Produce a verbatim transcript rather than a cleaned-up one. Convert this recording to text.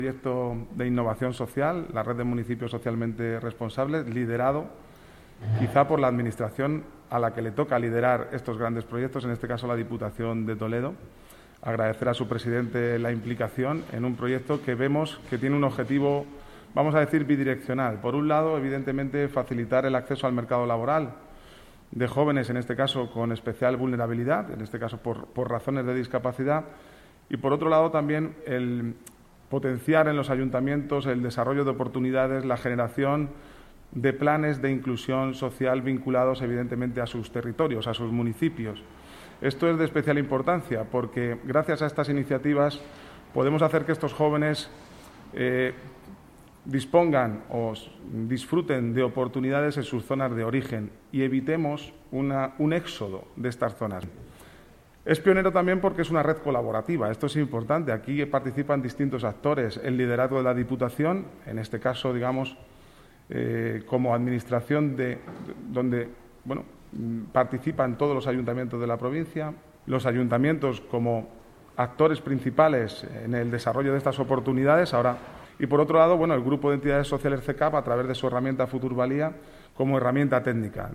Proyecto de innovación social, la red de municipios socialmente responsables, liderado quizá por la Administración a la que le toca liderar estos grandes proyectos, en este caso la Diputación de Toledo. Agradecer a su presidente la implicación en un proyecto que vemos que tiene un objetivo, vamos a decir, bidireccional. Por un lado, evidentemente, facilitar el acceso al mercado laboral de jóvenes, en este caso con especial vulnerabilidad, en este caso por, por razones de discapacidad, y por otro lado también el potenciar en los ayuntamientos el desarrollo de oportunidades, la generación de planes de inclusión social vinculados evidentemente a sus territorios, a sus municipios. Esto es de especial importancia porque gracias a estas iniciativas podemos hacer que estos jóvenes eh, dispongan o disfruten de oportunidades en sus zonas de origen y evitemos una, un éxodo de estas zonas. Es pionero también porque es una red colaborativa. Esto es importante. Aquí participan distintos actores. El liderazgo de la Diputación, en este caso, digamos, eh, como administración de, donde bueno, participan todos los ayuntamientos de la provincia, los ayuntamientos como actores principales en el desarrollo de estas oportunidades. Ahora, y por otro lado, bueno, el Grupo de Entidades Sociales C E C A P, a través de su herramienta Futurvalía, como herramienta técnica.